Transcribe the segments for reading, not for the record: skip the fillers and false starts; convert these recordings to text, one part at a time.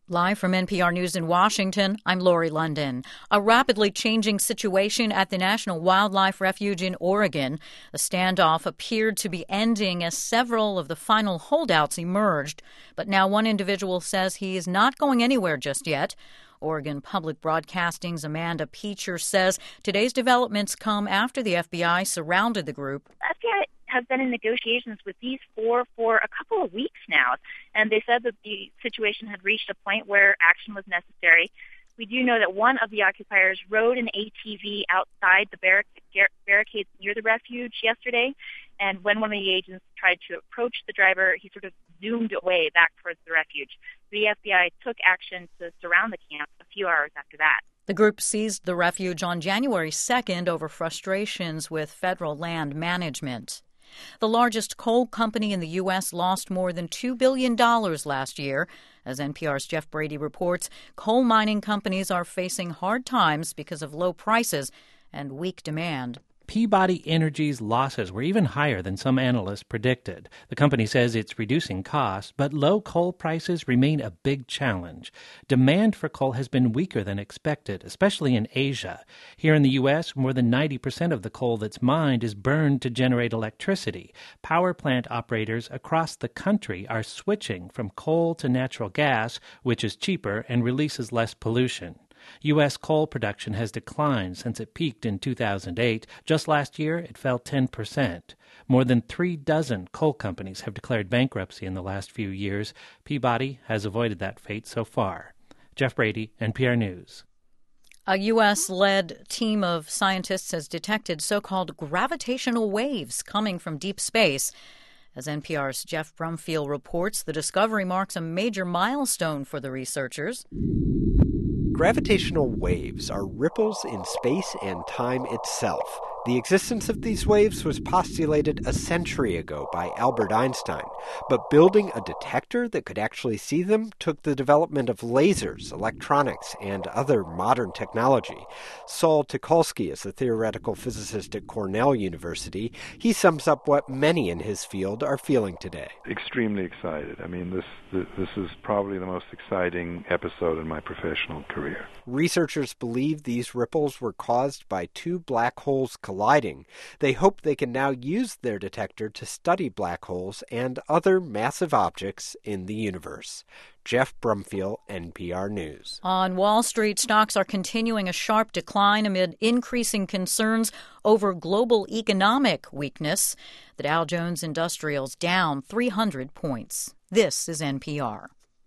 Live from NPR News in Washington, I'm Lori London. A rapidly changing situation at the National Wildlife Refuge in Oregon. The standoff appeared to be ending as several of the final holdouts emerged. But now one individual says he is not going anywhere just yet. Oregon Public Broadcasting's Amanda Peacher says today's developments come after the FBI surrounded the group. FBI has been in negotiations with these four for a couple of weeks now, and they said that the situation had reached a point where action was necessary. We do know that one of the occupiers rode an ATV outside the barricades near the refuge yesterday, and when one of the agents tried to approach the driver, he sort of zoomed away back towards the refuge. The FBI took action to surround the camp a few hours after that. The group seized the refuge on January 2nd over frustrations with federal land management. The largest coal company in the U.S. lost more than $2 billion last year. As NPR's Jeff Brady reports, coal mining companies are facing hard times because of low prices and weak demand. Peabody Energy's losses were even higher than some analysts predicted. The company says it's reducing costs, but low coal prices remain a big challenge. Demand for coal has been weaker than expected, especially in Asia. Here in the U.S., more than 90% of the coal that's mined is burned to generate electricity. Power plant operators across the country are switching from coal to natural gas, which is cheaper and releases less pollution. U.S. coal production has declined since it peaked in 2008. Just last year, it fell 10%. More than 36 coal companies have declared bankruptcy in the last few years. Peabody has avoided that fate so far. Jeff Brady, NPR News. A U.S.-led team of scientists has detected so-called gravitational waves coming from deep space. As NPR's Jeff Brumfield reports, the discovery marks a major milestone for the researchers. Gravitational waves are ripples in space and time itself. The existence of these waves was postulated a century ago by Albert Einstein, but building a detector that could actually see them took the development of lasers, electronics, and other modern technology. Saul Tucholsky is a theoretical physicist at Cornell University. He sums up what many in his field are feeling today. Extremely excited. I mean, this is probably the most exciting episode in my professional career. Researchers believe these ripples were caused by two black holes colliding. They hope they can now use their detector to study black holes and other massive objects in the universe. Jeff Brumfield, NPR News. On Wall Street, stocks are continuing a sharp decline amid increasing concerns over global economic weakness. The Dow Jones Industrial's down 300 points. This is NPR.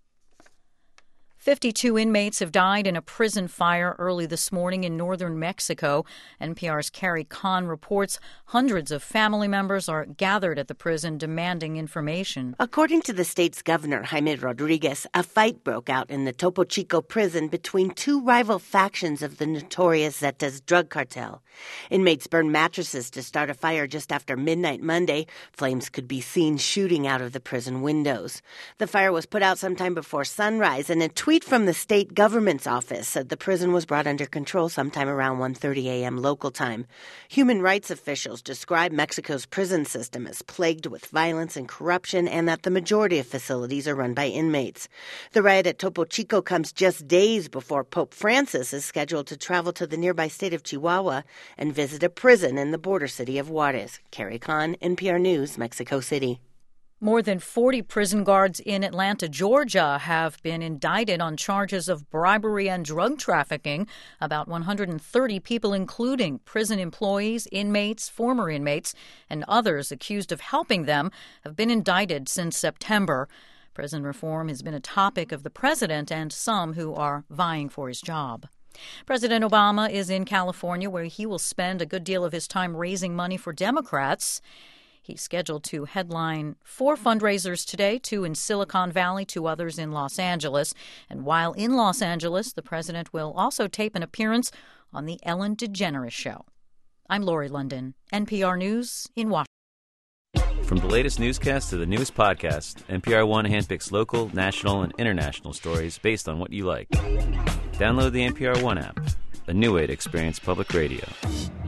52 inmates have died in a prison fire early this morning in northern Mexico. NPR's Carrie Kahn reports hundreds of family members are gathered at the prison demanding information. According to the state's governor, Jaime Rodriguez, a fight broke out in the Topo Chico prison between two rival factions of the notorious Zetas drug cartel. Inmates burned mattresses to start a fire just after midnight Monday. Flames could be seen shooting out of the prison windows. The fire was put out sometime before sunrise, and a tweet from the state government's office said the prison was brought under control sometime around 1:30 a.m. local time. Human rights officials describe Mexico's prison system as plagued with violence and corruption, and that the majority of facilities are run by inmates. The riot at Topo Chico comes just days before Pope Francis is scheduled to travel to the nearby state of Chihuahua and visit a prison in the border city of Juarez. Carrie Kahn, NPR News, Mexico City. More than 40 prison guards in Atlanta, Georgia, have been indicted on charges of bribery and drug trafficking. About 130 people, including prison employees, inmates, former inmates, and others accused of helping them, have been indicted since September. Prison reform has been a topic of the president and some who are vying for his job. President Obama is in California, where he will spend a good deal of his time raising money for Democrats. He's scheduled to headline 4 fundraisers today, 2 in Silicon Valley, 2 others in Los Angeles. And while in Los Angeles, the president will also tape an appearance on The Ellen DeGeneres Show. I'm Lori London, NPR News in Washington. From the latest newscast to the newest podcast, NPR One handpicks local, national, and international stories based on what you like. Download the NPR One app, a new way to experience public radio.